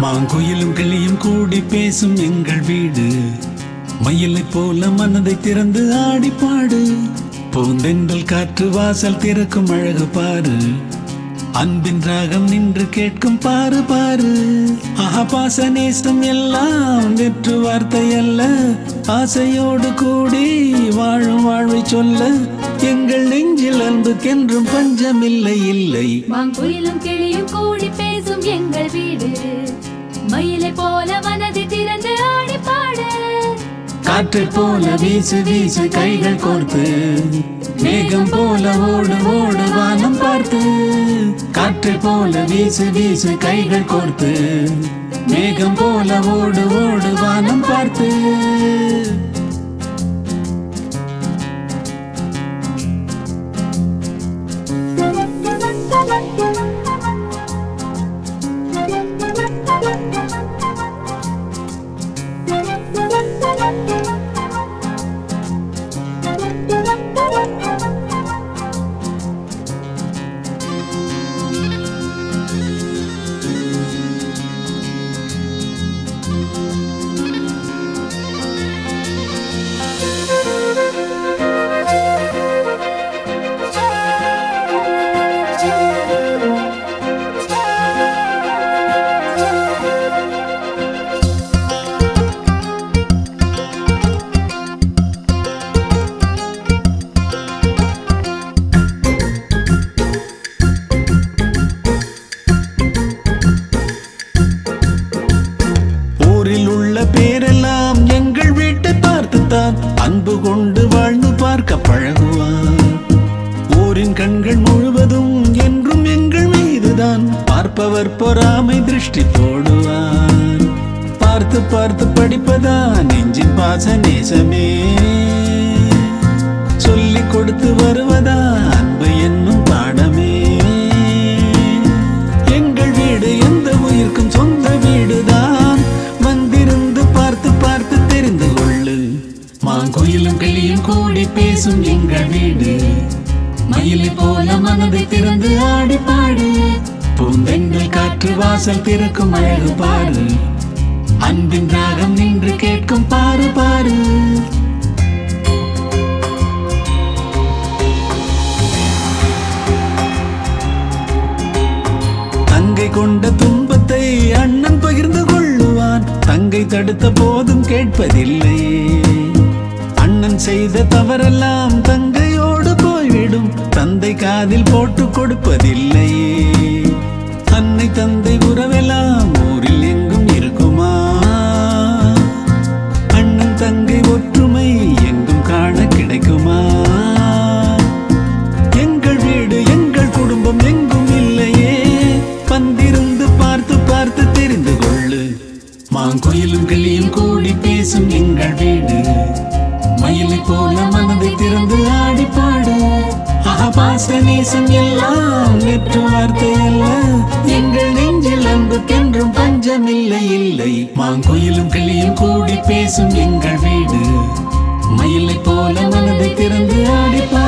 மாங்குயிலும் கிளியும் கூடி பேசும் எங்கள் வீடு. மயிலை போல மனதை திறந்து ஆடி பாடு. பூந்தென்றல் காற்று வாசல் திறக்கும் அழகு பாரு. அன்பின் ராகம் நின்று கேட்கும் பாரு பாரு. ஆஹா பாச நேசம் எல்லாம் வெற்று வார்த்தை அல்ல. ஆசையோடு கூடி வாழும் வாழ்வை சொல்ல எங்கள் நெஞ்சில் அன்புக்கென்றும் பஞ்சம் இல்லை இல்லை. மாங்குயிலும் கிளியும் கூடி பேசும் எங்கள் வீடு. மயிலை போல மனதை திறந்து ஆடி பாடு. காற்றை போல வீசு வீசு கைகள் கோர்த்து. மேகம் போல ஓடு ஓடு வானம் பார்த்து. காற்றை போல வீசு வீசு கைகள் கோர்த்து. மேகம் போல ஓடு ஓடு வானம் பார்த்து. பேரெல்லாம் எங்கள் வீட்டை பார்த்துத்தான் அன்பு கொண்டு வாழ்ந்து பார்க்க பழகுவான். ஊரின் கண்கள் முழுவதும் என்றும் எங்கள் மீதுதான். பார்ப்பவர் பொறாமை திருஷ்டி போடுவார். பார்த்து பார்த்து படிப்பதா நெஞ்சின் பாச நேசமே. சொல்லிக் கொடுத்து வருவதா அன்பு என்னும் பாடமே. எங்கள் வீடு எந்த உயிர்க்கும் சொந்த வீடுதான். வந்திருந்து பார்த்து பார்த்து தெரிந்து கொள்ளு. மாங்குயிலும் கிளியும் கூடி பேசும் எங்கள் வீடு. மயிலை போல மனதை திறந்து ஆடி பாடு. பூந்தென்றல் காற்று வாசல் திறக்கும் அழகு பாரு. அன்பின் ராகம் நின்று கேட்கும் பாரு பாரு. தங்கை கொண்ட துன்பத்தை அண்ணன் பகிர்ந்து கொள்ளுவான். தங்கை தடுத்த போதும் கேட்பதில்லை. அண்ணன் செய்த தவறெல்லாம் தங்கையோடு போய்விடும். தந்தை காதில் போட்டு கொடுப்பதில்லை. அன்னை தந்தை உறவெல்லாம் ஊரில் எங்கும் இருக்குமா? அண்ணன் தங்கை ஒற்றுமை எங்கும் காண கிடைக்குமா? எங்கள் வீடு எங்கள் குடும்பம் எங்கும் இல்லையே. வந்திருந்து பார்த்து பார்த்து தெரிந்து கொள்ளு. மாங்குயிலும் கிளியும் கூடி பேசும் எங்கள் வீடு. மயிலை போல மனதை திறந்து ஆடி பாடு. பாச நேசம் எல்லாம் வெற்று வார்த்தை அல்ல. எங்கள் நெஞ்சில் அன்புக்கென்றும் பஞ்சம் இல்லை இல்லை. மாங்குயிலும் கிளியும் கூடி பேசும் எங்கள் வீடு. மயிலை போல மனதை திறந்து ஆடி பாடு.